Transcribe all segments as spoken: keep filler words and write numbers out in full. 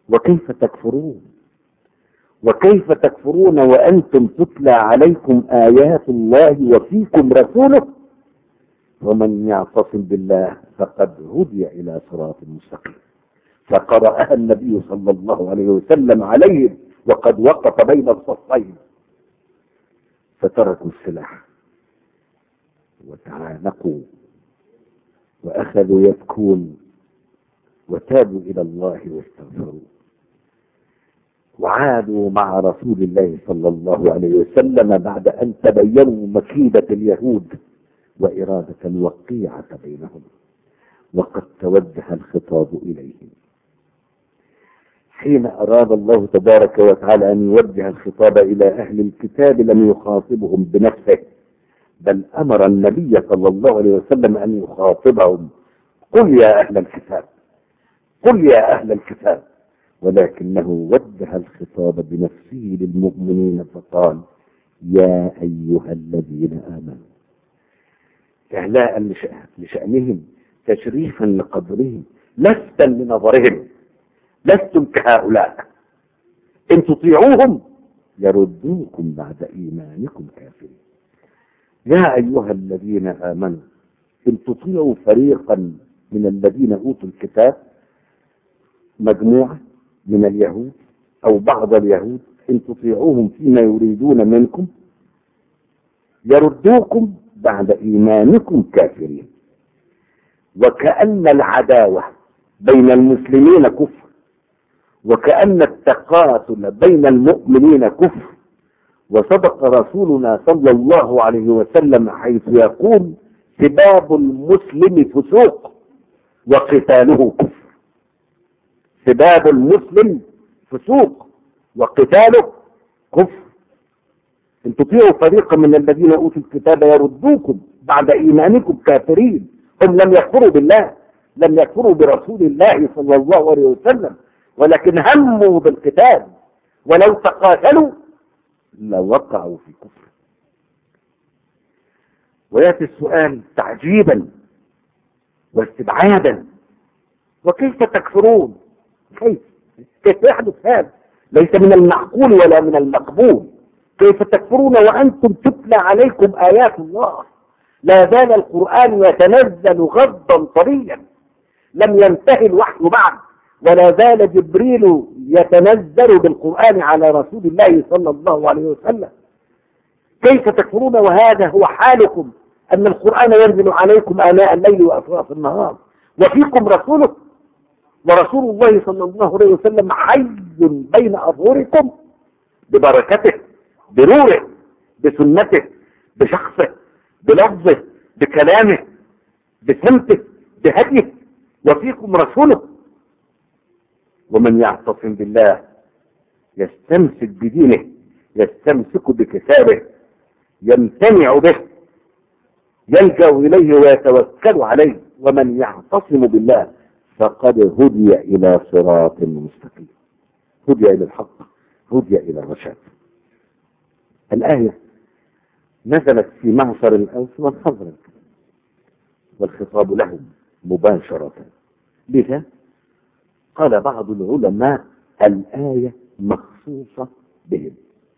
وكيف تكفرون وكيف تكفرون وأنتم تتلى عليكم آيات الله وفيكم رسوله ومن يعتصم بالله فقد هدي إلى صراط مستقيم. فقرأها النبي صلى الله عليه وسلم عليهم وقد وقف بين الصفين، فتركوا السلاح وتعانقوا وأخذوا يبكون وتابوا إلى الله واستغفروا وعادوا مع رسول الله صلى الله عليه وسلم بعد أن تبينوا مكيدة اليهود وإرادة الوقيعة بينهم، وقد توجه الخطاب إليهم. حين أراد الله تبارك وتعالى أن يوجه الخطاب إلى أهل الكتاب لم يخاطبهم بنفسه، بل أمر النبي صلى الله عليه وسلم أن يخاطبهم: قل يا أهل الكتاب، قل يا أهل الكتاب، ولكنه وجه الخطاب بنفسه للمؤمنين فقال: يا أيها الذين آمنوا، إعلاء لشأنهم، تشريفا لقدرهم، لستا لنظرهم. لستم كهؤلاء، إن تطيعوهم يردوكم بعد إيمانكم كافرين. يا أيها الذين آمنوا، إن تطيعوا فريقا من الذين أوتوا الكتاب، مجموعة من اليهود أو بعض اليهود، إن تطيعوهم فيما يريدون منكم يردوكم بعد إيمانكم كافرين. وكأن العداوة بين المسلمين كفر، وكأن التقاتل بين المؤمنين كفر. وصدق رسولنا صلى الله عليه وسلم حيث يقول: سباب المسلم فسوق وقتاله كفر. سباب المسلم فسوق وقتاله كفر. إن تطيعوا فريقا من الذين أوتوا الكتاب يردوكم بعد إيمانكم كافرين. هم لم يكفروا بالله، لم يكفروا برسول الله صلى الله عليه وسلم، ولكن هموا بالقتال، ولو تقاتلوا لوقعوا في كفر. ويأتي السؤال تعجيبا واستبعادا: وكيف تكفرون؟ كيف كيف يحدث هذا؟ ليس من المعقول ولا من المقبول. كيف تكفرون وأنتم تتلى عليكم آيات الله؟ لا زال القرآن يتنزل غضا طريا، لم ينتهي الوحي بعد، ولا زال جبريل يتنزل بالقرآن على رسول الله صلى الله عليه وسلم. كيف تكفرون وهذا هو حالكم، أن القرآن ينزل عليكم آناء الليل وأطراف النهار، وفيكم رسوله، ورسول الله صلى الله عليه وسلم حي بين أظهركم ببركته، بنوره، بسنته، بشخصه، بلفظه، بكلامه، بسمته، بهديه، وفيكم رسوله. ومن يعتصم بالله يستمسك بدينه، يستمسك بكتابه، يمتنع به، يلجأ إليه ويتوكل عليه. ومن يعتصم بالله فقد هدي إلى صراط مستقيم، هدي إلى الحق، هدي إلى الرشاد. الآية نزلت في معشر الأوس والخزرج، والخطاب لهم مباشرة. لذا قال بعض العلماء: الآية مخصوصة بهم.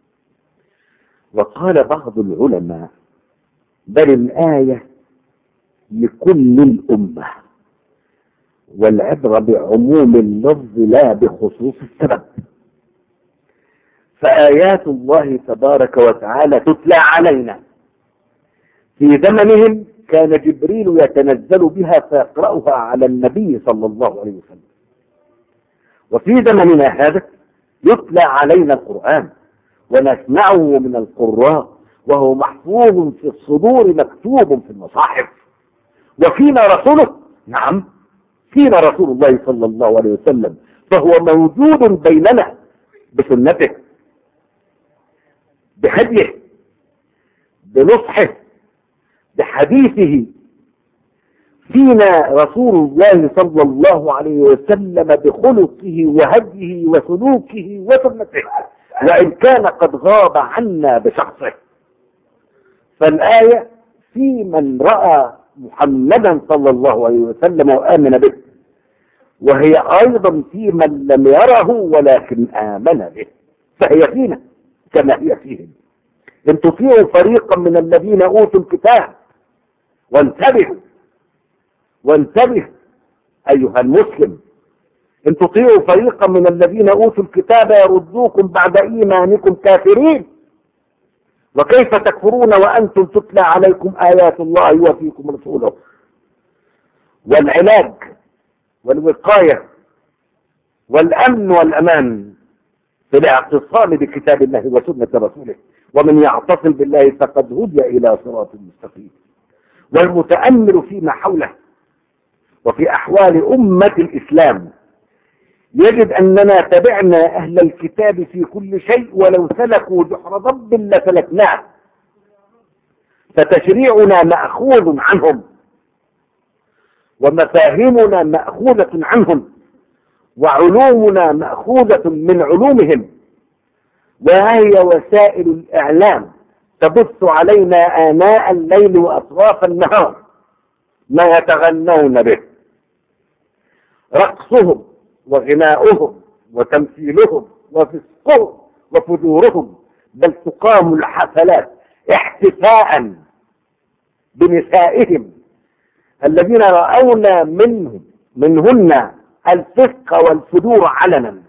وقال بعض العلماء: بل الآية لكل الأمة، والعبرة بعموم اللفظ لا بخصوص السبب. فآيات الله تبارك وتعالى تتلى علينا. في زمنهم كان جبريل يتنزل بها فيقرأها على النبي صلى الله عليه وسلم، وفي زمننا هذا يتلى علينا القرآن ونسمعه من القراء، وهو محفوظ في الصدور مكتوب في المصاحف. وفينا رسوله، نعم فينا رسول الله صلى الله عليه وسلم، فهو موجود بيننا بسنته، بهديه، بنصحه، بحديثه. فينا رسول الله صلى الله عليه وسلم بخلقه وهديه وسلوكه وسنته، وإن كان قد غاب عنا بشخصه. فالآية في من رأى محمدا صلى الله عليه وسلم وآمن به، وهي أيضا في من لم يره ولكن آمن به، فهي فينا كما هي فيهم. إن تطيعوا فريقا من الذين أوتوا الكتاب، وانتبهوا وانتبه أيها المسلم، إن تطيعوا فريقا من الذين أوتوا الكتاب يردوكم بعد إيمانكم كافرين، وكيف تكفرون وأنتم تتلى عليكم آيات الله وفيكم رسوله. والعلاج والوقاية والأمن والأمان في الاعتصام بكتاب الله وسنة رسوله، ومن يعتصم بالله فقد هدي إلى صراط مستقيم. والمتأمل فيما حوله وفي أحوال أمة الإسلام يجد أننا تبعنا أهل الكتاب في كل شيء، ولو سلكوا جحر ضب لسلكناه، فتشريعنا مأخوذ عنهم، ومفاهيمنا مأخوذة عنهم، وعلومنا مأخوذة من علومهم، وهي وسائل الإعلام تبث علينا آناء الليل وأطراف النهار ما يتغنون به. رقصهم وغناؤهم وتمثيلهم وفسقهم وفجورهم، بل تقام الحفلات احتفاء بنسائهم الذين رأونا منهم منهن الفسق والفجور علنا،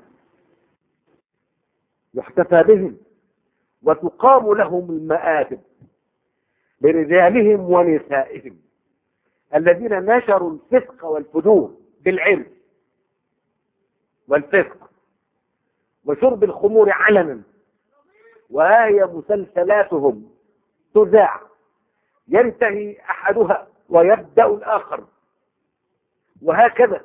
يحتفى بهم وتقام لهم المآتم لرجالهم ونسائهم الذين نشروا الفسق والفجور بالعلم والفسق وشرب الخمور علنا. وهي مسلسلاتهم تذاع، ينتهي أحدها ويبدأ الآخر، وهكذا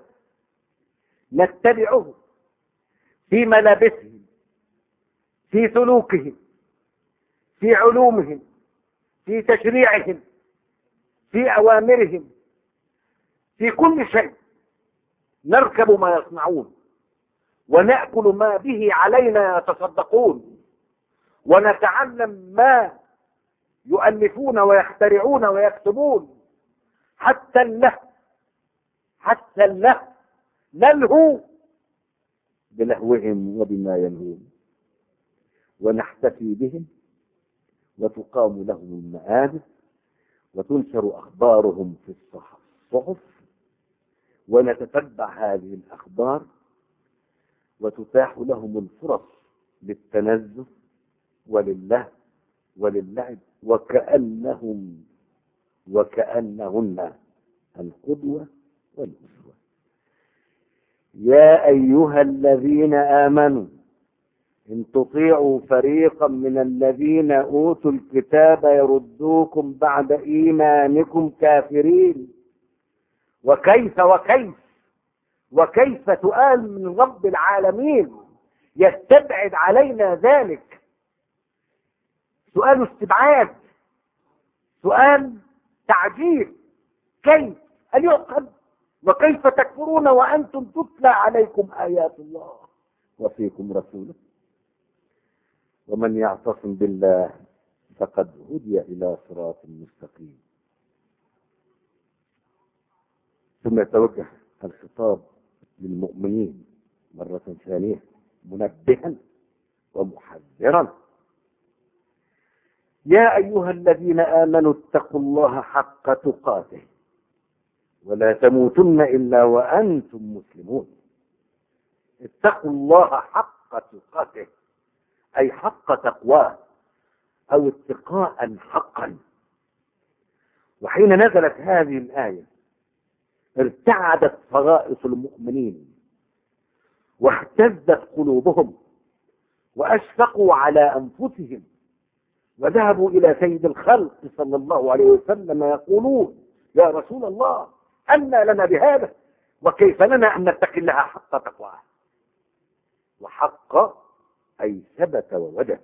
نتبعه في ملابسهم، في سلوكهم، في علومهم، في تشريعهم، في أوامرهم، في كل شيء. نركب ما يصنعون، ونأكل ما به علينا يتصدقون، ونتعلم ما يؤلفون ويخترعون ويكتبون، حتى اللهو حتى اللهو نلهو بلهوهم وبما يلهون، ونحتفي بهم وتقام لهم المآدب وتنشر أخبارهم في الصحف، ونتتبع هذه الأخبار وتتاح لهم الفرص للتنزه ولله وللعب، وكأنهم وكأنهن القدوة والأسوة. يا أيها الذين آمنوا إن تطيعوا فريقا من الذين أوتوا الكتاب يردوكم بعد إيمانكم كافرين. وكيف وكيف وكيف سؤال من رب العالمين يستبعد علينا ذلك، سؤال استبعاد، سؤال تعجيل. كيف أن يعقل؟ وكيف تكفرون وأنتم تتلى عليكم آيات الله وفيكم رسوله؟ ومن يعتصم بالله فقد هدي إلى صراط مستقيم. ثم يتوجه الخطاب للمؤمنين مرة ثانية منبها ومحذرا: يا أيها الذين آمنوا اتقوا الله حق تقاته ولا تموتن إلا وأنتم مسلمون. اتقوا الله حق تقاته أي حق تقواه، أو اتقاء حقا. وحين نزلت هذه الآية ارتعدت فرائص المؤمنين واهتزت قلوبهم وأشفقوا على أنفسهم، وذهبوا إلى سيد الخلق صلى الله عليه وسلم يقولون: يا رسول الله، أنى لنا بهذا؟ وكيف لنا أن نتقي الله حق تقواه؟ وحق أي ثبت ووجد.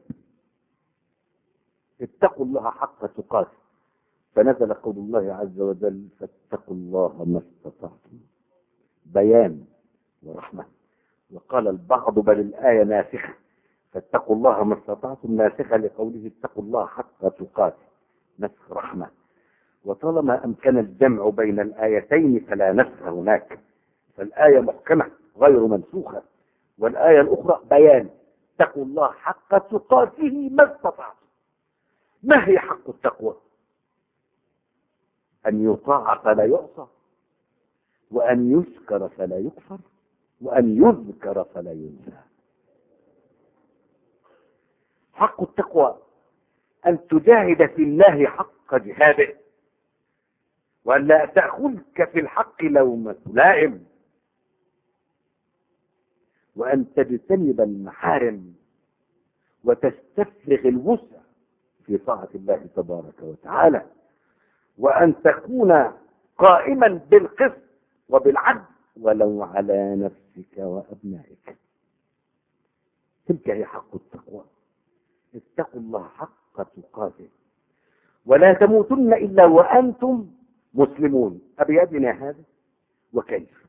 اتقوا الله حق تقاته، فنزل قول الله عز وجل: فاتقوا الله ما استطعتم، بيان ورحمة. وقال البعض: بل الآية ناسخة، فاتقوا الله ما استطعتم ناسخة لقوله اتقوا الله حق تقاته، نسخ رحمة. وطالما أمكن الجمع بين الآيتين فلا نسخ هناك، فالآية محكمة غير منسوخة، والآية الأخرى بيان. اتقوا الله حق تقاته ما استطعتم. ما هي حق التقوى؟ أن يطاع فلا يعصى، وأن يشكر فلا يكفر، وأن يذكر فلا ينسى. حق التقوى أن تجاهد في الله حق جهاده، وأن لا تأخذك في الحق لومة لائم، وأن تجتنب المحارم وتستفرغ الوسع في طاعة الله تبارك وتعالى، وأن تكون قائما بالقسط وبالعدل ولو على نفسك وأبنائك. تلك هي حق التقوى. اتقوا الله حق تقاته ولا تموتن إلا وأنتم مسلمون. أبيدنا هذا؟ وكيف؟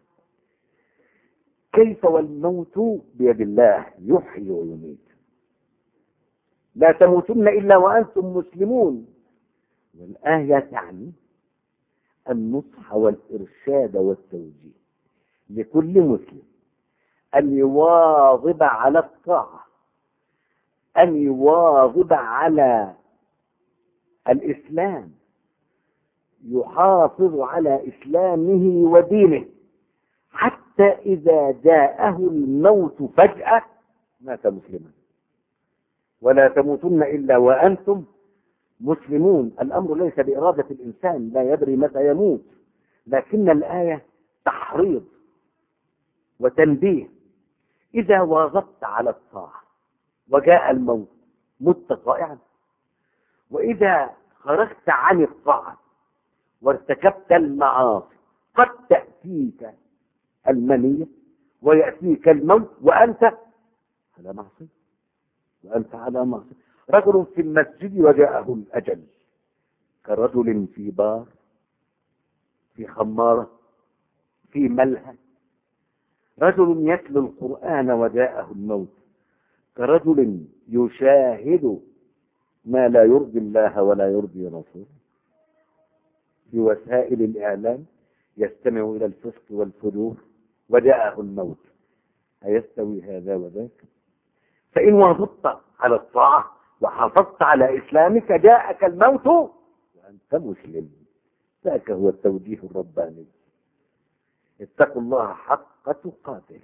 كيف والموت بيد الله يحيي ويميت. لا تموتن إلا وأنتم مسلمون، والآية تعني النصح والإرشاد والتوجيه لكل مسلم أن يواظب على الطاعة، أن يواظب على الإسلام، يحافظ على إسلامه ودينه، حتى إذا جاءه الموت فجأة مات مسلما. ولا تموتن إلا وأنتم مسلمون. الأمر ليس بإرادة الإنسان، لا يدري متى يموت، لكن الآية تحريض وتنبيه. إذا واظبت على الطاعة وجاء الموت مت طائعا، وإذا خرجت عن الطاعة وارتكبت المعاصي قد تأتيك المنية ويأتيك الموت وأنت على معصية، وأنت على معصية. رجل في المسجد وجاءه الأجل كرجل في بار، في خمارة، في ملهى. رجل يتلو القرآن وجاءه الموت كرجل يشاهد ما لا يرضي الله ولا يرضي رسوله في وسائل الإعلام، يستمع إلى الفسق والفجور وجاءه الموت. أيستوي هذا وذاك؟ فإن واظبت على الطاعة وحافظت على إسلامك جاءك الموت وأنت مسلم. ذاك هو التوجيه الرباني. اتقوا الله حق تقاته،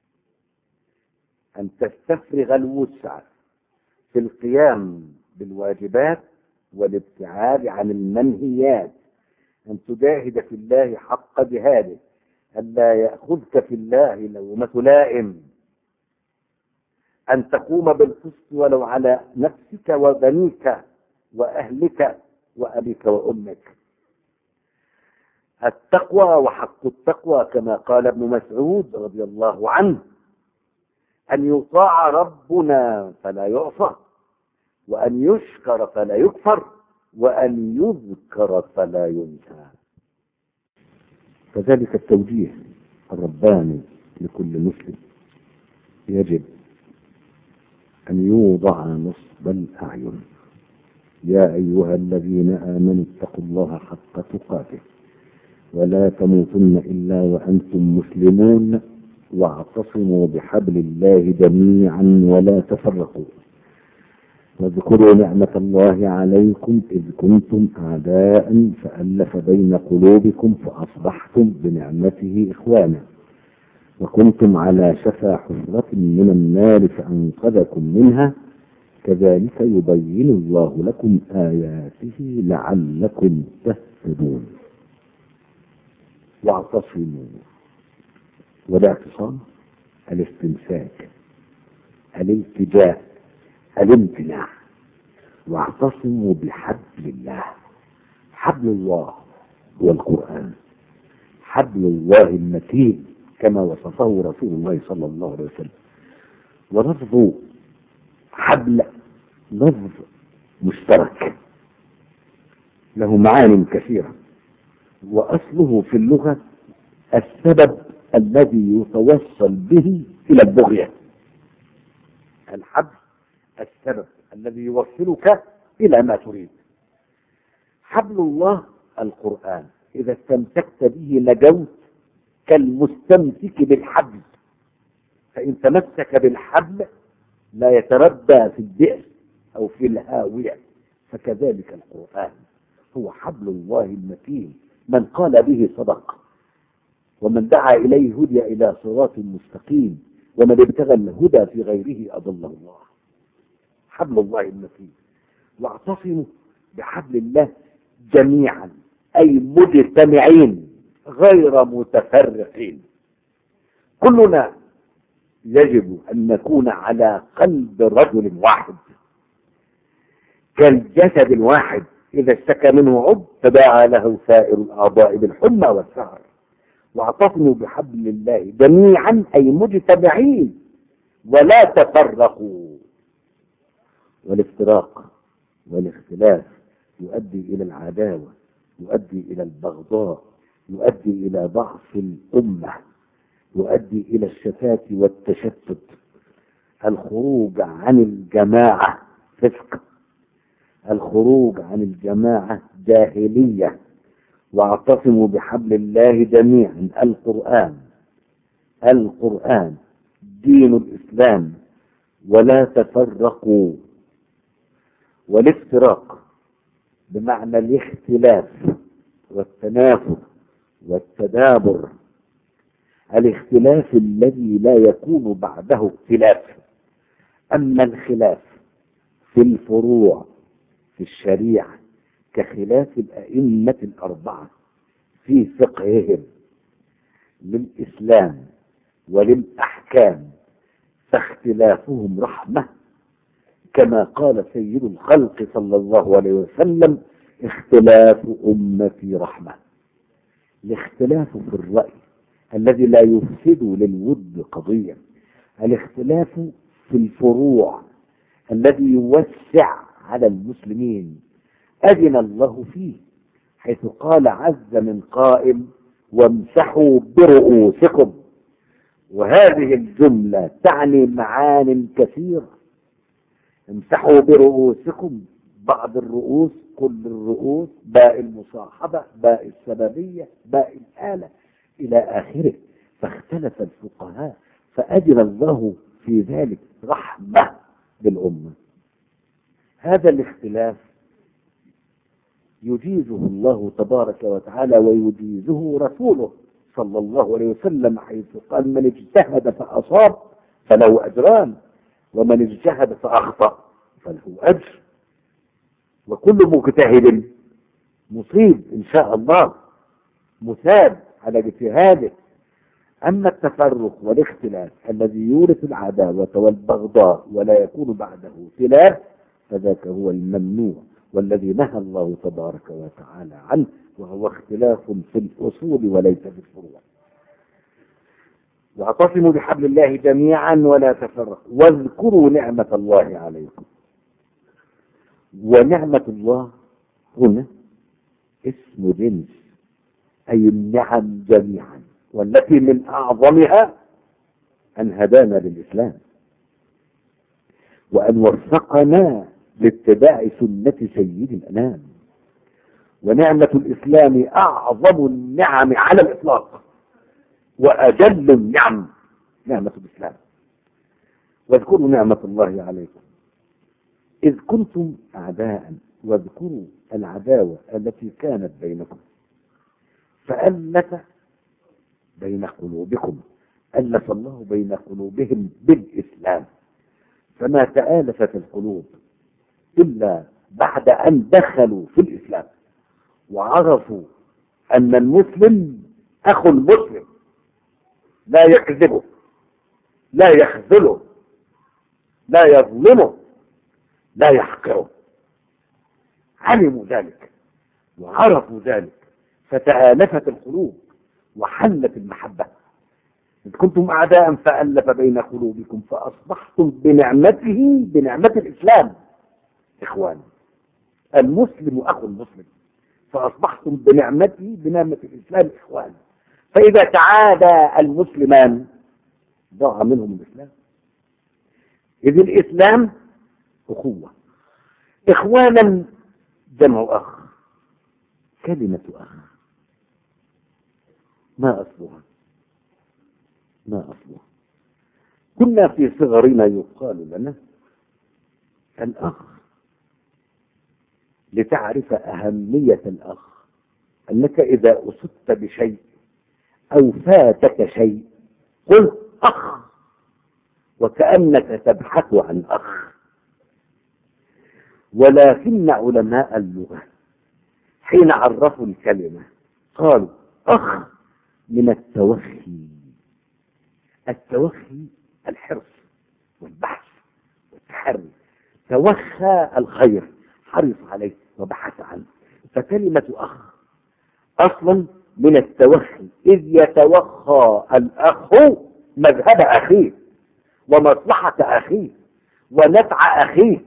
أن تستفرغ الوسع في القيام بالواجبات والابتعاد عن المنهيات، أن تجاهد في الله حق جهاده، أن لا يأخذك في الله لومة لائم، أن تقوم بالقسط ولو على نفسك وبنيك وأهلك وأبيك وأمك. التقوى وحق التقوى كما قال ابن مسعود رضي الله عنه أن يطاع ربنا فلا يعصى، وأن يشكر فلا يكفر، وأن يذكر فلا ينسى. كذلك التوجيه الرباني لكل مسلم يجب أن يوضع نصب الأعين. يا أيها الذين آمنوا اتقوا الله حق تقاته ولا تموتن إلا وأنتم مسلمون واعتصموا بحبل الله جميعا ولا تفرقوا واذكروا نعمة الله عليكم إذ كنتم أعداء فألف بين قلوبكم فأصبحتم بنعمته إخوانا وكنتم على شفا حفرة من النار فأنقذكم منها كذلك يبين الله لكم آياته لعلكم تهتدون. واعتصموا، والاعتصام الاستمساك، الالتجاء، الامتناع. واعتصموا بحبل الله. حبل الله هو القرآن، حبل الله المتين كما وصفه رسول الله صلى الله عليه وسلم. ولفظ حبل لفظ مشترك له معان كثيرة، وأصله في اللغة السبب الذي يتوصل به إلى البغية. الحبل السبب الذي يوصلك إلى ما تريد. حبل الله القرآن، إذا استمسكت به نجوت كالمستمسك بالحبل، فإن تمسك بالحبل لا يتردى في البئر أو في الهاوية، فكذلك القرآن هو حبل الله المتين، من قال به صدق، ومن دعا إليه هدي إلى صراط مستقيم، ومن ابتغى الهدى في غيره أضله الله. حبل الله المتين. واعتصموا بحبل الله جميعا، أي مجتمعين غير متفرقين. كلنا يجب أن نكون على قلب رجل واحد، كالجسد الواحد إذا اشتكى منه عضو تداعى له سائر الأعضاء بالحمى والسهر. واعتصموا بحبل الله جميعا أي مجتمعين ولا تفرقوا. والافتراق والاختلاف يؤدي إلى العداوة، يؤدي إلى البغضاء، يؤدي إلى ضعف الأمة، يؤدي إلى الشتات والتشتت. الخروج عن الجماعة فسق، الخروج عن الجماعة جاهلية. واعتصموا بحبل الله جميعا، القرآن القرآن دين الإسلام، ولا تفرقوا. والافتراق بمعنى الاختلاف والتنافر والتدابر، الاختلاف الذي لا يكون بعده اختلاف. أما الخلاف في الفروع في الشريعة كخلاف الأئمة الأربعة في فقههم للإسلام وللأحكام، فاختلافهم رحمة، كما قال سيد الخلق صلى الله عليه وسلم: اختلاف أمتي رحمة. الاختلاف في الرأي الذي لا يفسد للود قضية، الاختلاف في الفروع الذي يوسع على المسلمين، أذن الله فيه، حيث قال عز من قائل: وامسحوا برؤوسكم. وهذه الجملة تعني معان كثيرة. امسحوا برؤوسكم، بعض الرؤوس، كل الرؤوس، باء المصاحبة، باء السببية، باء الآلة إلى آخره. فاختلف الفقهاء فأذن الله في ذلك رحمة بالأمة. هذا الاختلاف يجيزه الله تبارك وتعالى ويجيزه رسوله صلى الله عليه وسلم، حيث قال: من اجتهد فأصاب فله أجران، ومن اجتهد فأخطأ فله أجر، وكل مجتهد مصيب إن شاء الله، مثاب على اجتهاده. أما التفرق والاختلاف الذي يورث العداوة والبغضاء ولا يكون بعده خلاف، فذاك هو الممنوع والذي نهى الله تبارك وتعالى عنه، وهو اختلاف في الأصول وليس في الفروع. واعتصموا بحبل الله جميعا ولا تفرقوا واذكروا نعمة الله عليكم. ونعمة الله هنا اسم جنس، أي النعم جميعا، والتي من أعظمها أن هدانا للإسلام، وأن وفقنا لاتباع سنة سيد الأنام. ونعمة الإسلام أعظم النعم على الإطلاق وأجل النعم نعمة الإسلام. واذكروا نعمة الله عليكم إذ كنتم أعداء، واذكروا العداوة التي كانت بينكم فألف بين قلوبكم، ألف الله بين قلوبهم بالإسلام، فما تآلفت القلوب إلا بعد أن دخلوا في الإسلام وعرفوا أن المسلم أخو المسلم، لا يكذبه، لا يخذله، لا يظلمه، لا يحقره. علموا ذلك وعرفوا ذلك، فتآلفت القلوب وحلت المحبة. إذ كنتم أعداء فألف بين قلوبكم فأصبحتم بنعمته، بنعمة الإسلام، إخوان. المسلم أخو المسلم، فأصبحتم بنعمته، بنعمة الإسلام، إخوان. فإذا تعادى المسلمان ضاع منهم الإسلام. إذ الإسلام أخوة، إخوانا جمع أخ، كلمة أخ ما أصلها؟ ما أصله؟ كنا في صغرنا يقال لنا الأخ، لتعرف أهمية الأخ أنك إذا أصبت بشيء أو فاتك شيء قل أخ، وكأنك تبحث عن أخ. ولكن علماء اللغة حين عرفوا الكلمة قالوا أخ من التوخي. التوخي الحرص والبحث والتحري، توخى الخير، حرص عليه وبحث عنه. فكلمة أخ أصلا من التوخي، إذ يتوخى الأخ مذهب أخيه ومصلحة أخيه ونفع أخيه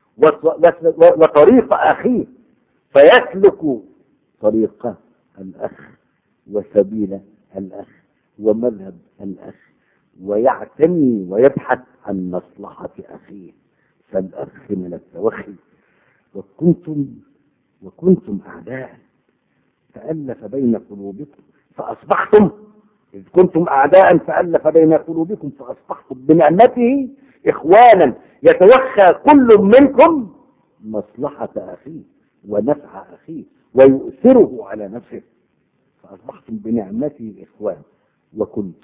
وطريق أخيه، فيسلك طريق الأخ وسبيل الأخ ومذهب الأخ ويعتني ويبحث عن مصلحة أخيه. فالأخ من التوخي. وكنتم وكنتم أعداء فألف بين قلوبكم فأصبحتم، إذ كنتم أعداء فألف بين قلوبكم فأصبحتم بنعمته إخوانا، يتوخى كل منكم مصلحة أخيه ونفع أخيه ويؤثره على نفسه، فأصبحتم بنعمته إخوان. وكنتم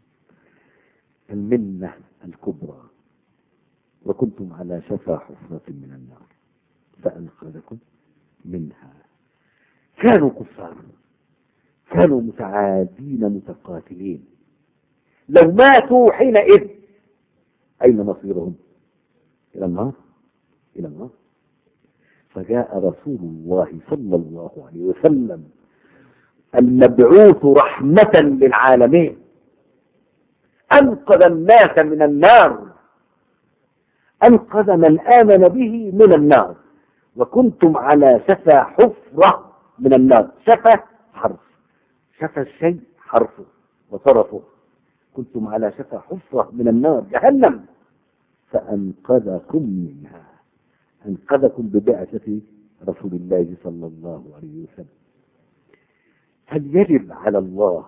المنة الكبرى، وكنتم على شفا حفرة من النار فأنقذكم منها. كانوا كفار، كانوا متعادين متقاتلين، لو ماتوا حينئذ أين مصيرهم؟ إلى النار، إلى النار. فجاء رسول الله صلى الله عليه وسلم المبعوث رحمة للعالمين، أنقذ الناس من النار، أنقذ من آمن به من النار. وكنتم على شفا حفرة من النار. شفا حرف، شفا الشيء حرفه وطرفه. كنتم على شفا حفرة من النار جهنم فأنقذكم منها، أنقذكم ببعثة رسول الله صلى الله عليه وسلم. هل يجب على الله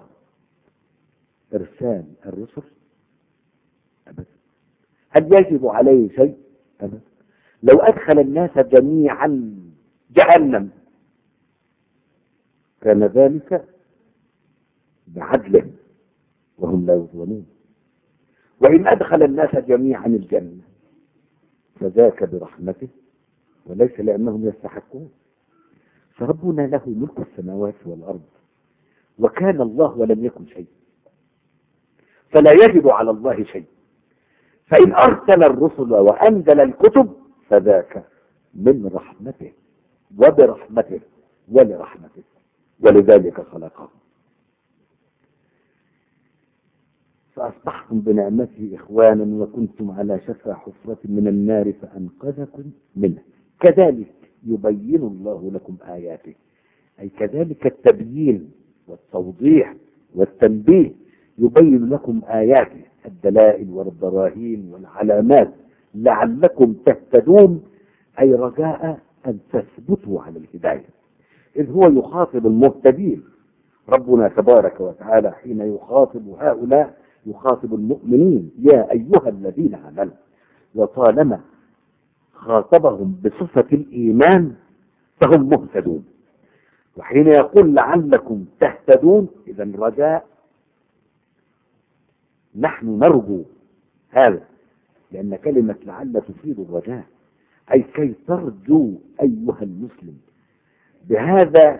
إرسال الرسل؟ أبدا. هل يجب عليه شيء؟ أبدا. لو أدخل الناس جميعا جهنم كان ذلك بعدله وهم لا يظلمون، وإن أدخل الناس جميعا الجنة فذاك برحمته وليس لأنهم يستحقون. فربنا له ملك السماوات والأرض، وكان الله ولم يكن شيء، فلا يجب على الله شيء. فإن أرسل الرسل وأنزل الكتب فذاك من رحمته وبرحمته ولرحمته، ولذلك خلقهم. فأصبحتم بنعمته إخوانا وكنتم على شفا حفرة من النار فأنقذكم منه. كذلك يبين الله لكم آياته، أي كذلك التبيين والتوضيح والتنبيه، يبين لكم آياته الدلائل والبراهين والعلامات لعلكم تهتدون، أي رجاء أن تثبتوا على الهداية، إذ هو يخاطب المهتدين. ربنا تبارك وتعالى حين يخاطب هؤلاء يخاطب المؤمنين يا أيها الذين آمنوا، وطالما خاطبهم بصفة الإيمان فهم مهتدون. وحين يقول لعلكم تهتدون إذا رجاء، نحن نرجو هذا، لأن كلمة لعل تفيد الرجاء، أي كي ترجو أيها المسلم بهذا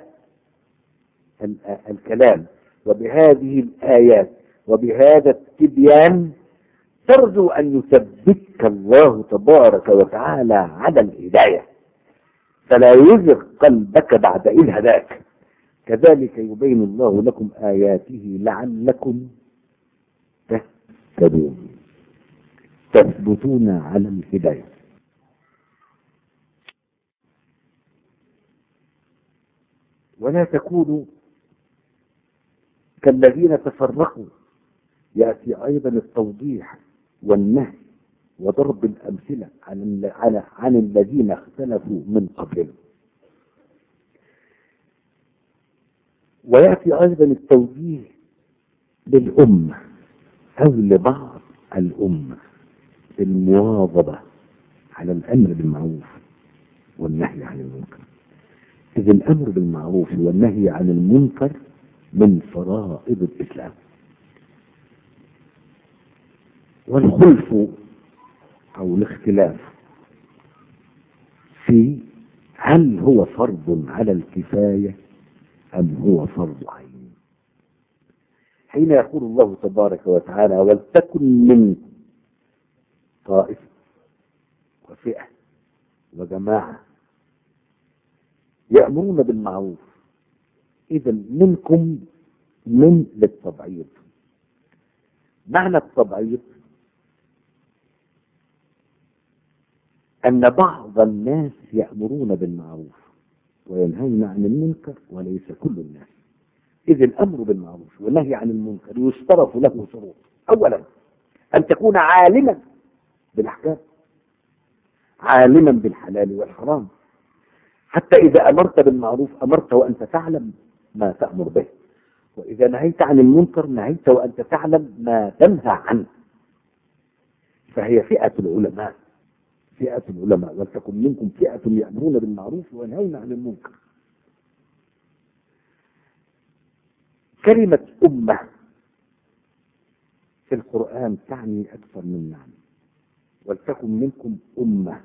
الكلام وبهذه الآيات وبهذا التبيان، ترجو أن يثبتك الله تبارك وتعالى على الهداية، فلا يزغ قلبك بعد إذ هداك. كذلك يبين الله لكم آياته لعلكم تهتدون، تثبتون على الهداية. ولا تكونوا كالذين تفرقوا. يأتي أيضا التوضيح والنهي وضرب الأمثلة عن عن الذين اختلفوا من قبلهم. ويأتي أيضا التوجيه للأمة أو لبعض الأمة المواظبة على الأمر بالمعروف والنهي عن المنكر. إذ الأمر بالمعروف والنهي عن المنكر من فرائض الإسلام. والخلف أو الاختلاف في هل هو فرض على الكفاية أم هو فرض عين. حين يقول الله تبارك وتعالى ولتكن منكم طائفة وفئة وجماعة يأمرون بالمعروف، إذا منكم من للتبعيض. معنى التبعيض أن بعض الناس يأمرون بالمعروف وينهون عن المنكر وليس كل الناس. إذ الأمر بالمعروف والنهي عن المنكر يشترط له شروط. أولا أن تكون عالما بالأحكام، عالما بالحلال والحرام، حتى إذا أمرت بالمعروف أمرت وأنت تعلم ما تأمر به، وإذا نهيت عن المنكر نهيت وأنت تعلم ما تنهى عنه. فهي فئة العلماء، فئة العلماء ولتكن منكم فئة يأمرون بالمعروف وينهون عن المنكر. كلمة أمة في القرآن تعني أكثر من معنى. ولتكن منكم أمة،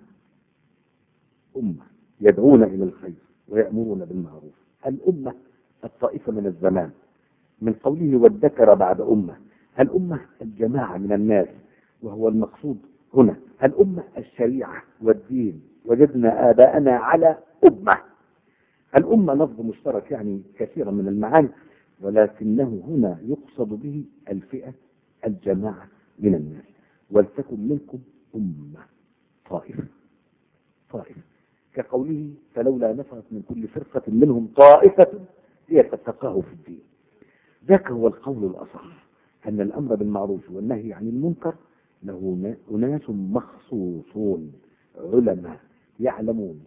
أمة يدعون إلى الخير ويأمرون بالمعروف. الأمة الطائفة من الزمان، من قوله والذكر بعد أمة. الأمة الجماعة من الناس، وهو المقصود هنا الأمة الشريعة والدين. وجدنا آباءنا على أمة. الأمة لفظ مشترك يعني كثيرا من المعاني، ولكنه هنا يقصد به الفئة الجماعة من الناس. ولتكن منكم أمة طائفة، طائفة كقوله فلولا نفرت من كل فرقة منهم طائفة ليتفقهوا في الدين. ذاك هو القول الأصح، أن الأمر بالمعروف والنهي عن المنكر له أناس مخصوصون علماء يعلمون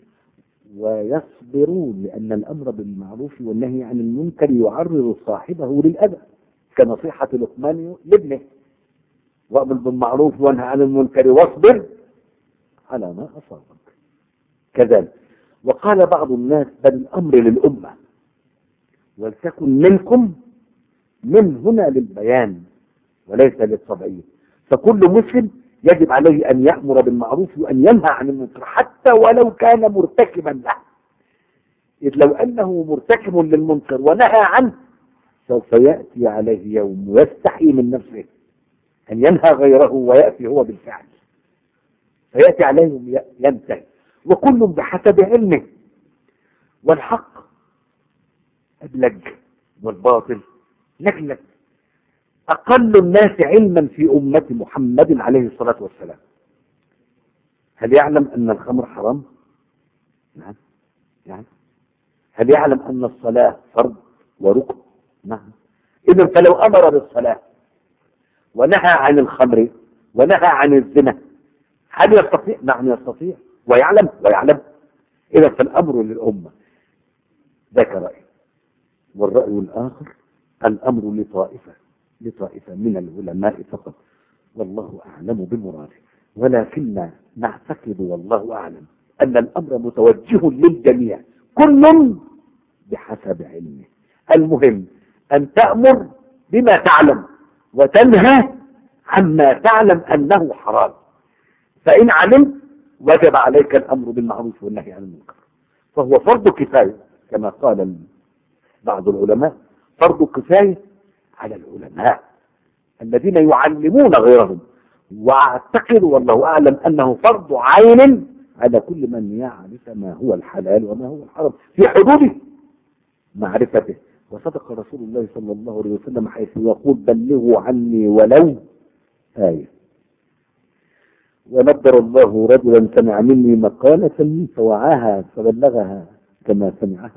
ويصبرون، لأن الأمر بالمعروف والنهي عن المنكر يعرض صاحبه للأذى، كنصيحة لقمان لابنه وأمر بالمعروف وانهى عن المنكر واصبر على ما أصابك. كذلك وقال بعض الناس بل الأمر للأمة، ولتكن منكم من هنا للبيان وليس للتبعيض. فكل مسلم يجب عليه أن يأمر بالمعروف وأن ينهى عن المنكر حتى ولو كان مرتكبا له. إذ لو أنه مرتكب للمنكر ونهى عنه سوف يأتي عليه يوم يستحي من نفسه أن ينهى غيره ويأتي هو بالفعل، فيأتي عليه يوم ينتهي، وكل بحسب علمه. والحق أبلج والباطل لجلج. أقل الناس علما في أمة محمد عليه الصلاة والسلام هل يعلم أن الخمر حرام؟ نعم. يعني هل يعلم أن الصلاة فرض وركن؟ نعم. إذن فلو أمر بالصلاة ونهى عن الخمر ونهى عن الزنا هل يستطيع؟ نعم يستطيع ويعلم ويعلم. إذن فالأمر للأمة. ذاك رأي. والرأي الآخر الأمر لطائفة لطائفة من العلماء فقط، والله أعلم بمراده. ولكن نعتقد والله أعلم أن الأمر متوجه للجميع كل بحسب علمه. المهم أن تأمر بما تعلم وتنهى عما تعلم أنه حرام. فإن علم وجب عليك الأمر بالمعروف والنهي عن المنكر، فهو فرض كفاية كما قال بعض العلماء، فرض كفاية على العلماء الذين يعلمون غيرهم. واعتقد والله أعلم أنه فرض عين على كل من يعرف ما هو الحلال وما هو الحرام في حدود معرفته. وصدق رسول الله صلى الله عليه وسلم حيث يقول بلغوا عني ولو آية. ونبر الله رجلا سمع مني مقالة فوعاها فبلغها كما سمعها.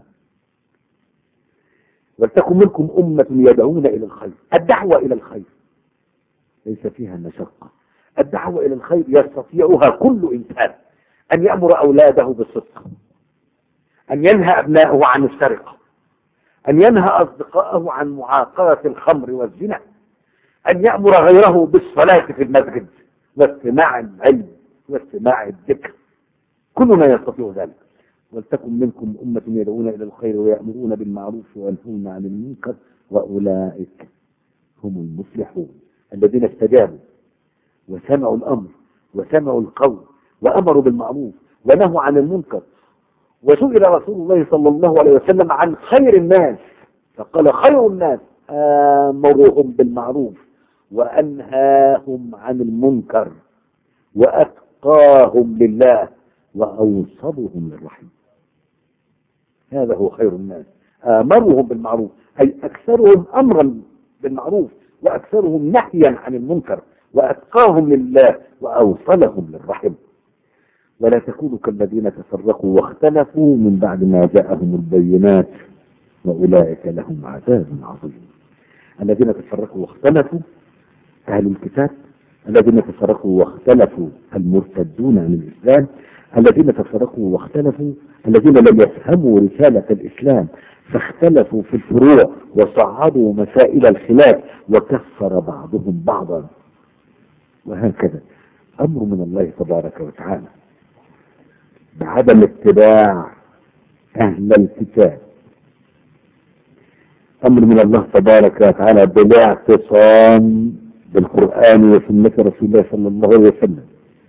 ولتكن منكم أمة يدعون إلى الخير. الدعوة إلى الخير ليس فيها مشقة. الدعوة إلى الخير يستطيعها كل إنسان، أن يأمر أولاده بالصدق، أن ينهى أبنائه عن السرقة، أن ينهى أصدقائه عن معاقرة الخمر والزنا، أن يأمر غيره بالصلاة في المسجد واستماع العلم واستماع الذكر. كلنا يستطيع ذلك. ولتكن منكم أمة يدعون إلى الخير ويأمرون بالمعروف وينهون عن المنكر وأولئك هم المفلحون الذين استجابوا وسمعوا الأمر وسمعوا القول وأمروا بالمعروف ونهوا عن المنكر. وسئل رسول الله صلى الله عليه وسلم عن خير الناس فقال خير الناس آمرهم بالمعروف وأنهاهم عن المنكر وأتقاهم لله وأوصلهم للرحم. هذا هو خير الناس، آمرهم بالمعروف أي أكثرهم أمرا بالمعروف وأكثرهم نهيا عن المنكر وأتقاهم لله وأوصلهم للرحم. ولا تكونوا كالذين تفرقوا واختلفوا من بعد ما جاءهم البينات وأولئك لهم عذاب عظيم. الذين تفرقوا واختلفوا أهل الكتاب، الذين تفرقوا واختلفوا المرتدون عن الإسلام، الذين تفرقوا واختلفوا الذين لم يفهموا رسالة الإسلام فاختلفوا في الفروع وصعدوا مسائل الخلاف وكفر بعضهم بعضا. وهكذا أمر من الله تبارك وتعالى بعدم اتباع أهل الكتاب، أمر من الله تبارك وتعالى بالاعتصام بالقرآن وسنة رسول الله صلى الله عليه وسلم،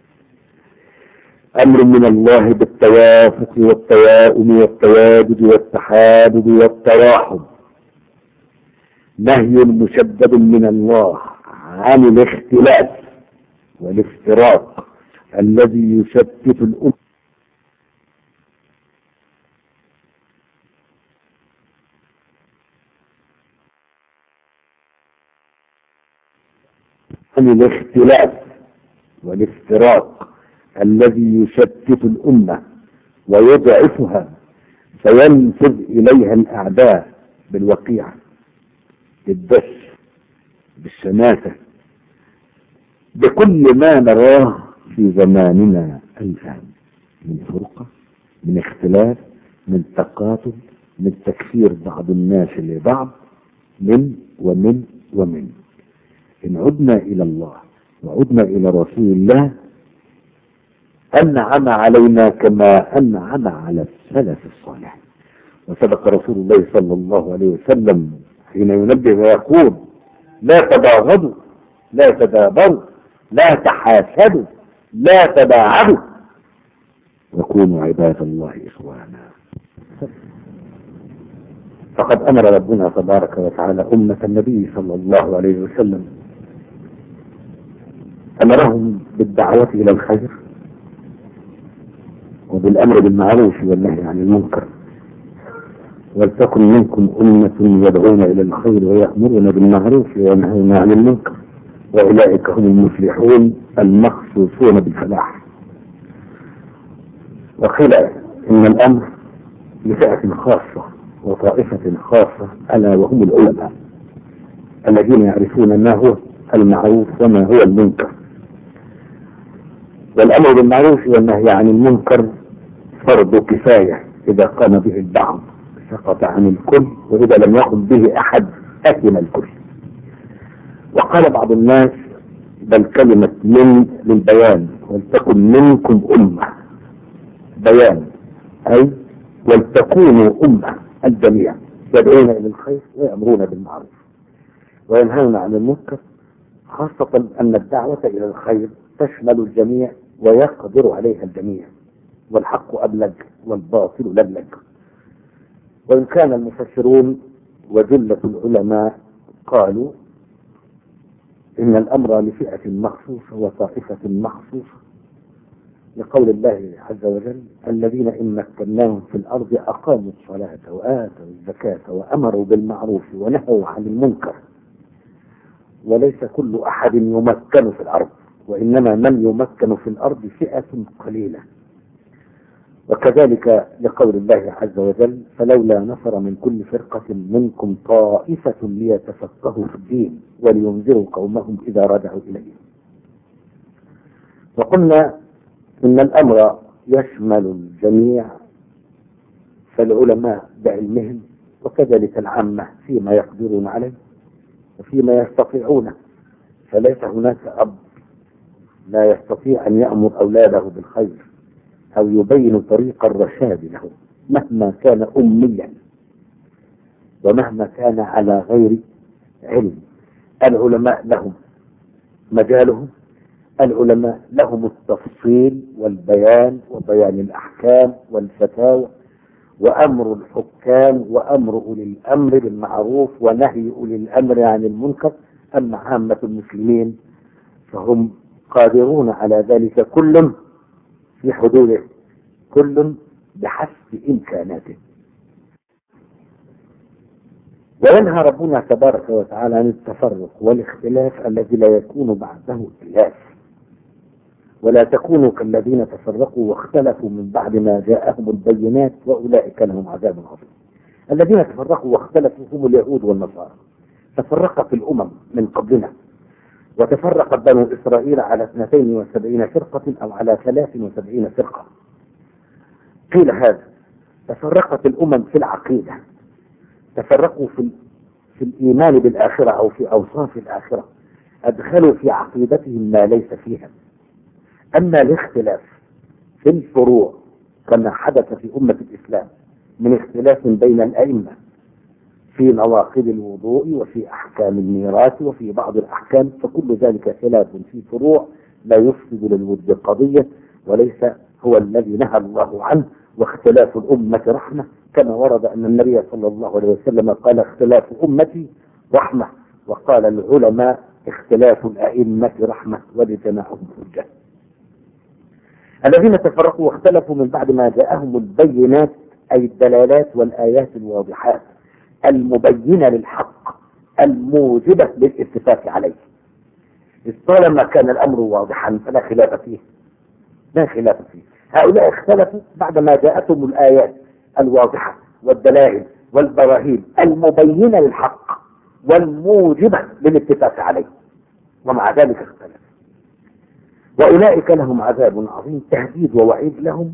أمر من الله بالتوافق والتواؤم والتوادد والتحابب والتراحم، نهي مشدد من الله عن الاختلاف والافتراق الذي يشتت الأمة عن الاختلاف والافتراق الذي يشتت الأمة ويضعفها فينفذ إليها الأعداء بالوقيعة بالدس بالشماتة بكل ما نراه في زماننا الآن من فرقة، من اختلاف، من تقاتل، من تكفير بعض الناس لبعض، من ومن ومن. إن عدنا إلى الله وعدنا إلى رسول الله أنعم علينا كما أنعم على السلف الصالح. وصدق رسول الله صلى الله عليه وسلم حين ينبه ويقول لا تباغضوا لا تدابروا لا تحاسدوا لا تباعدوا وكونوا عباد الله إخوانا. فقد أمر ربنا تبارك وتعالى أمة النبي صلى الله عليه وسلم، أمرهم بالدعوة إلى الخير وبالأمر بالمعروف والنهي عن المنكر. ولتكن منكم أمة يدعون إلى الخير ويأمرون بالمعروف وينهون عن المنكر وأولئك هم المفلحون المخصوصون بالفلاح. وقيل إن الأمر لفئة خاصة وطائفة خاصة ألا وهم العلماء الذين يعرفون ما هو المعروف وما هو المنكر. والأمر بالمعروف والنهي عن المنكر فرض كفاية، إذا قام به البعض سقط عن الكل، وإذا لم يقم به أحد أثم الكل. وقال بعض الناس بل كلمة من للبيان، ولتكن منكم أمة، بيان أي ولتكونوا أمة الجميع يدعون إلى الخير ويأمرون بالمعروف وينهون عن المنكر، خاصة أن الدعوة إلى الخير تشمل الجميع ويقدر عليها الجميع، والحق أبلج والباطل لبلج. وإن كان المفسرون وجلة العلماء قالوا إن الأمر لفئة مخصوصة وطائفة مخصوصة، لقول الله عز وجل الذين إن مكناهم في الأرض أقاموا الصلاة وآتوا الزكاة وأمروا بالمعروف ونهوا عن المنكر. وليس كل أحد يمكن في الأرض، وإنما من يمكن في الأرض فئة قليلة. وكذلك لقول الله عز وجل فلولا نفر من كل فرقة منكم طائفة ليتفقهوا في الدين ولينذروا قومهم إذا رجعوا إليهم. وقلنا إن الأمر يشمل الجميع، فالعلماء بعلمهم وكذلك العامة فيما يقدرون عليه وفيما يستطيعونه فليس هناك أب لا يستطيع أن يأمر أولاده بالخير أو يبين طريق الرشاد لهم مهما كان أميا ومهما كان على غير علم. العلماء لهم مجالهم، العلماء لهم التفصيل والبيان وبيان الأحكام والفتاوى وأمر الحكام وأمر أولي الأمر بالمعروف ونهي أولي الأمر عن المنكر. أما عامة المسلمين فهم قادرون على ذلك كل في حدوده، كل بحسب إمكاناته. وينهى ربنا تبارك وتعالى عن التفرق والاختلاف الذي لا يكون بعده ائتلاف، ولا تكونوا كالذين تفرقوا واختلفوا من بعد ما جاءهم البينات وأولئك لهم عذاب عظيم. الذين تفرقوا واختلفوا هم اليهود والنصارى. تفرقت الأمم من قبلنا، وتفرقت بنو إسرائيل على اثنتين وسبعين فرقة أو على ثلاث وسبعين فرقة. قيل هذا. تفرقت الأمم في العقيدة، تفرقوا في, في الإيمان بالآخرة أو في أوصاف الآخرة، أدخلوا في عقيدتهم ما ليس فيها. أما الاختلاف في الفروع كما حدث في أمة الإسلام من اختلاف بين الأئمة في نواقض الوضوء وفي أحكام الميراث وفي بعض الأحكام، فكل ذلك خلاف في فروع لا يفسد للود قضية وليس هو الذي نهى الله عنه. واختلاف الأمة رحمة، كما ورد أن النبي صلى الله عليه وسلم قال اختلاف أمتي رحمة، وقال العلماء اختلاف الأئمة رحمة ولجماعهم حجة. الذين تفرقوا واختلفوا من بعد ما جاءهم البينات أي الدلالات والآيات الواضحات المبينة للحق الموجبة للاتفاق عليه. طالما كان الأمر واضحا فلا خلاف فيه، لا خلاف فيه. هؤلاء اختلفوا بعدما جاءتهم الآيات الواضحة والدلائل والبراهين المبينة للحق والموجبة للاتفاق عليه، ومع ذلك اختلفوا. وأولئك لهم عذاب عظيم، تهديد ووعيد لهم،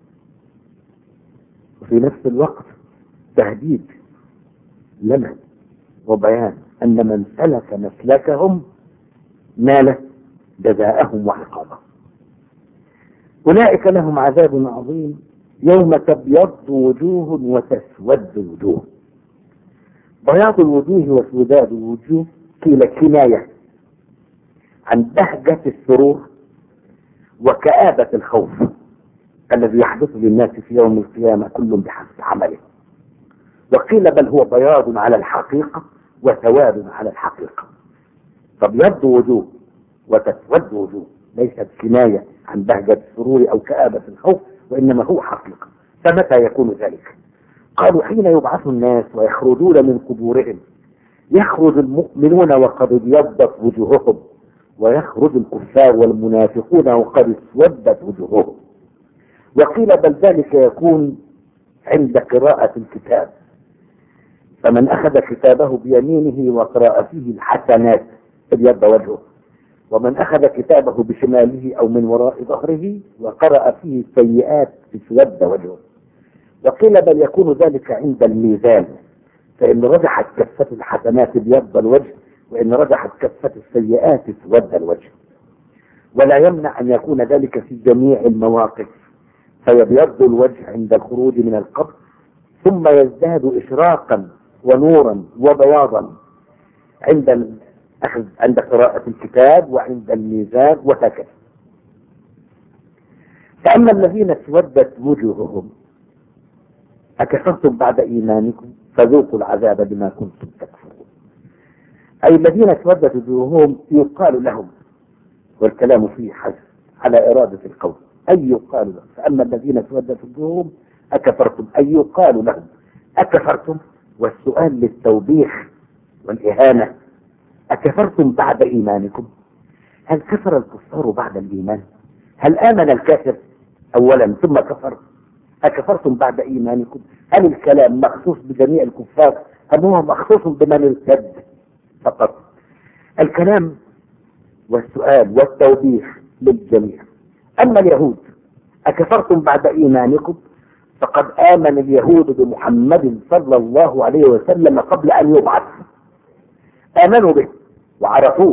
وفي نفس الوقت تهديد لنا وبيان أن من سلك مسلكهم نال جزاءهم وعقابهم. أولئك لهم عذاب عظيم يوم تبيض وجوه وتسود وجوه. بياض الوجوه وسوداد الوجوه قيل كناية عن بهجة السرور وكآبة الخوف الذي يحدث للناس في يوم القيامة كل بحسب عمله. وقيل بل هو بياض على الحقيقة وسواد على الحقيقة. فبيض وجوه وتسود وجوه ليست كناية عن بهجة السرور أو كآبة الخوف، وإنما هو حقيقة. فمتى يكون ذلك؟ قالوا حين يبعث الناس ويخرجون من قبورهم، يخرج المؤمنون وقد ابيضت وجوههم، ويخرج الكفار والمنافقون وقد اسودت وجوههم. وقيل بل ذلك يكون عند قراءة الكتاب، فمن أخذ كتابه بيمينه وقرأ فيه الحسنات ابيض وجهه، ومن أخذ كتابه بشماله أو من وراء ظهره وقرأ فيه السيئات اسود وجهه. وقيل بل يكون ذلك عند الميزان، فإن رجحت كفة الحسنات ابيض الوجه، وإن رجحت كفة السيئات اسود الوجه. ولا يمنع أن يكون ذلك في جميع المواقف، فيبيض الوجه عند الخروج من القبر ثم يزداد إشراقا ونورا وبياضا عند أخذ عند قراءة الكتاب وعند الميزان وهكذا. فأما الذين اسودت وجوههم أكفرتم بعد إيمانكم فذوقوا العذاب بما كنتم تكفرون. أي الذين اسودت وجوههم يقال لهم، والكلام فيه حذف على إرادة القول، أي يقال لهم. فأما الذين اسودت وجوههم أكفرتم أي يقال لهم أكفرتم، والسؤال للتوبيخ والإهانة. أكفرتم بعد إيمانكم؟ هل كفر الكفار بعد الإيمان؟ هل آمن الكافر أولا ثم كفر؟ أكفرتم بعد إيمانكم؟ هل الكلام مخصوص بجميع الكفار أم هو مخصوص بمن ارتد فقط؟ الكلام والسؤال والتوبيخ للجميع. أما اليهود أكفرتم بعد إيمانكم؟ فقد آمن اليهود بمحمد صلى الله عليه وسلم قبل أن يبعث، آمنوا به وعرفوه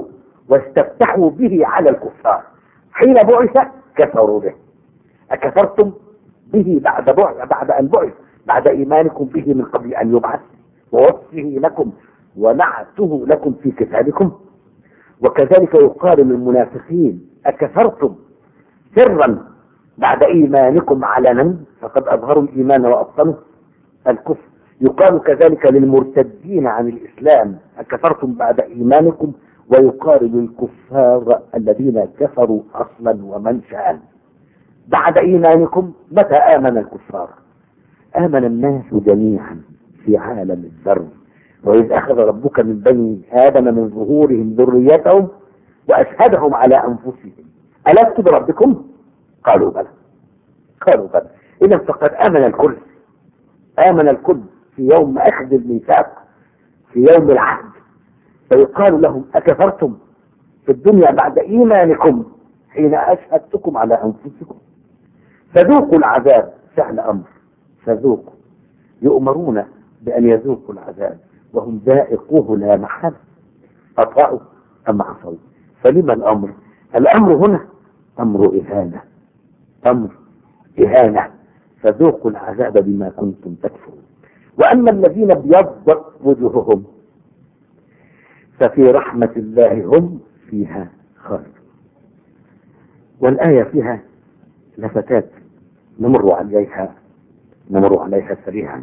واستفتحوا به على الكفار. حين بعث كفروا به. أكفرتم به بعد بعث بعد أن بعث بعد إيمانكم به من قبل أن يبعث ووصفه لكم ونعته لكم في كتابكم؟ وكذلك يقال للمنافقين: أكفرتم سرا بعد إيمانكم علنا؟ فقد أظهروا الإيمان وأبطنوا الكفر. يقال كذلك للمرتدين عن الإسلام: أكفرتم بعد إيمانكم؟ ويقال للكفار الذين كفروا أصلا ومنشأ بعد إيمانكم. متى آمن الكفار؟ آمن الناس جميعا في عالم الذر. وإذ أخذ ربك من بني آدم من ظهورهم ذريتهم وأشهدهم على أنفسهم ألست بربكم؟ قالوا بلى. قالوا بلى. إذا فقد آمن الكل. آمن الكل في يوم أخذ الميثاق، في يوم العهد. فيقال لهم: أكفرتم في الدنيا بعد إيمانكم حين أشهدتكم على أنفسكم؟ فذوقوا العذاب. سهل أمر، فذوقوا. يؤمرون بأن يذوقوا العذاب وهم ذائقوه لا محالة. أطاعوا أم عصوا؟ فلما الأمر؟ الأمر هنا أمر إهانة. أمر إهانة. فذوقوا العذاب بما كنتم تكفرون. وأما الذين ابيضت وجوههم ففي رحمة الله هم فيها خالدون. والآية فيها لفتات نمر عليها نمر عليها سريعا.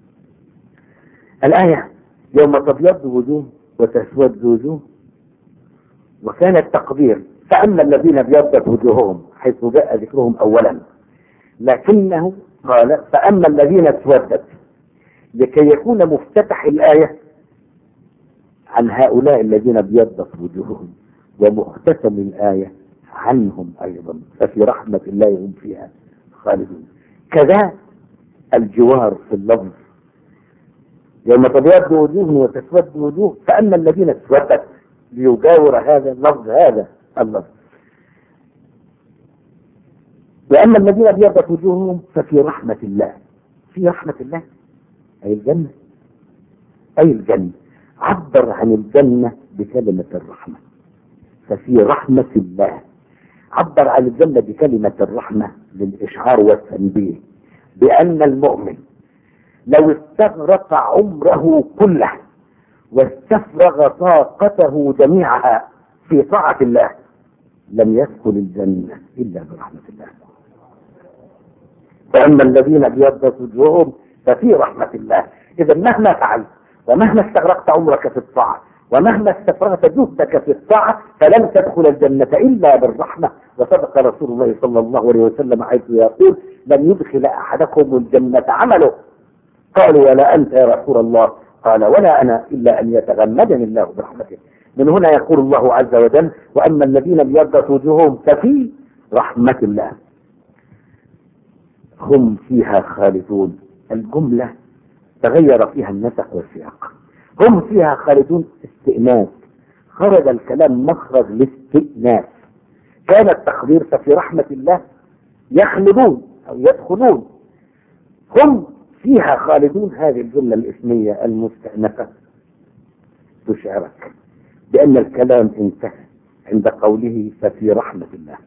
الآية: يوم تبيض وجوه وتسود وجوه. وكان التقدير: فأما الذين ابيضت وجوههم، حيث جاء ذكرهم أولا، لكنه قال: فأما الذين اسودت، لكي يكون مفتتح الآية عن هؤلاء الذين ابيضت وجوههم، ومختتم الآية عنهم أيضا. ففي رحمة الله هم فيها خالدون. كذا الجوار في اللفظ: يوم تبيض وجوه وتسود وجوه. فأما الذين اسودت، ليجاور هذا اللفظ هذا اللفظ. وأما الذين ابيضت وجوههم ففي رحمة الله. في رحمة الله أي الجنة. أي الجنة. عبر عن الجنة بكلمة الرحمة. ففي رحمة الله. عبر عن الجنة بكلمة الرحمة للإشعار والتنبيه بأن المؤمن لو استغرق عمره كله واستفرغ طاقته جميعها في طاعة الله لم يدخل الجنة إلا برحمة الله. فأما الذين ابيضت وجوههم ففي رحمة الله. إذا مهما فعلت ومهما استغرقت عمرك في الطاعة ومهما استفرغت جهدك في الطاعة فلن تدخل الجنة إلا بالرحمة. وصدق رسول الله صلى الله عليه وسلم حيث يقول: لن يدخل أحدكم الجنة عمله. قالوا: ولا أنت يا رسول الله؟ قال: ولا أنا إلا أن يتغمدني الله برحمته. من هنا يقول الله عز وجل: وأما الذين ابيضت وجوههم ففي رحمة الله هم فيها خالدون. الجملة تغير فيها النسق والسياق. هم فيها خالدون استئناس. خرج الكلام مخرج الاستئناس. كان التقدير ففي رحمة الله يخلدون أو يدخلون. هم فيها خالدون. هذه الجملة الاسمية المستأنفة تشعرك بأن الكلام انتهى عند قوله ففي رحمة الله.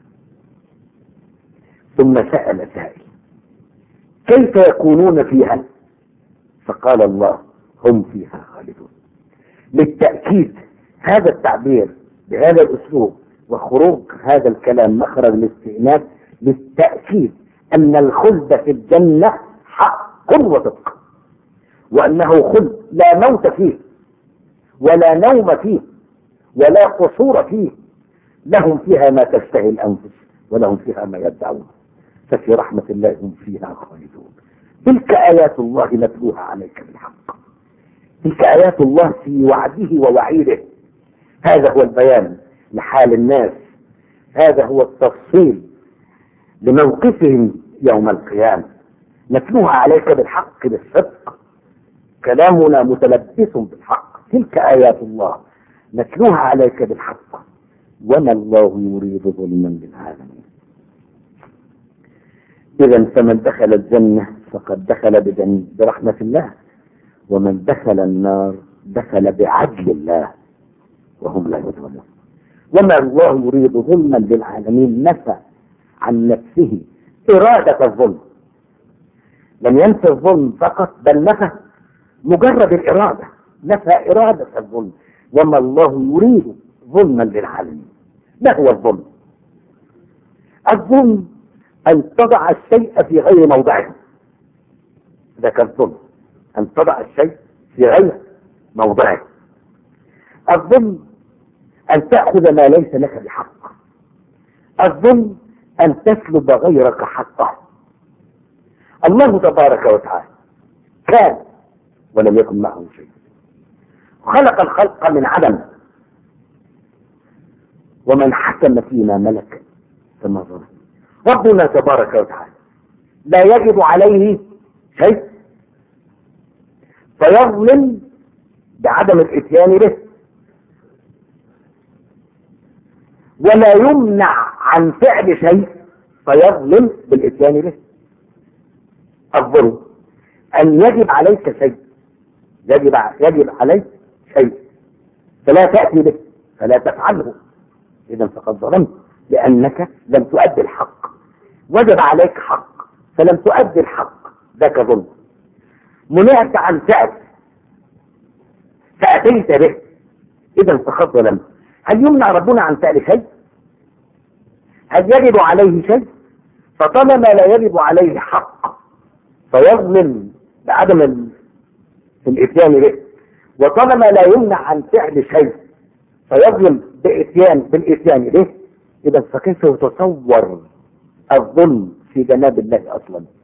ثم سأل سائل: كيف يكونون فيها؟ فقال الله: هم فيها خالدون. بالتأكيد هذا التعبير بهذا الأسلوب وخروج هذا الكلام مخرج الاستئناس بالتأكيد أن الخلد في الجنة حق وصدق، وأنه خلد لا موت فيه ولا نوم فيه ولا قصور فيه. لهم فيها ما تشتهي الأنفس ولهم فيها ما يدعون. ففي رحمة الله هم فيها خالدون. تلك آيات الله نتلوها عليك بالحق. تلك آيات الله في وعده ووعيده. هذا هو البيان لحال الناس. هذا هو التفصيل لموقفهم يوم القيامة. نتلوها عليك بالحق بالصدق. كلامنا متلبس بالحق. تلك آيات الله نتلوها عليك بالحق وما الله يريد ظلما للعالمين. إذا فمن دخل الجنة فقد دخل برحمة الله، ومن دخل النار دخل بعدل الله وهم لا يظلمون. وما الله يريد ظلما للعالمين، نفى عن نفسه إرادة الظلم. لم ينفي الظلم فقط، بل نفى مجرد الإرادة، نفى إرادة الظلم. وما الله يريد ظلما للعالمين. ما هو الظلم؟ الظلم أن تضع الشيء في غير موضعه. ده كان ظلم، أن تضع الشيء في غير موضعه. الظلم أن تأخذ ما ليس لك بحق. الظلم أن تسلب غيرك حقه. الله تبارك وتعالى كان ولم يكن معه شيء، خلق الخلق من عدم، ومن حكم فيما ملك كما ظلم. ربنا تبارك وتعالى لا يجب عليه شيء فيظلم بعدم الاتيان به، ولا يمنع عن فعل شيء فيظلم بالاتيان به. الظلم أن يجب عليك شيء، يجب يجب عليك شيء فلا تأتي به، فلا تفعله، إذا فقد ظلمت، لأنك لم تؤدي الحق. وجب عليك حق فلم تؤدي الحق، ذاك ظلم. منعت عن فعل فأتيت به، إذا فقد ظلمت. هل يمنع ربنا عن فعل شيء؟ هل يجب عليه شيء؟ فطالما لا يجب عليه حق فيظلم بعدم الاتيان به، وطالما لا يمنع عن فعل شيء فيظلم باتيان بالاتيان به، اذا فكيف يتصور الظلم في جناب الله اصلا؟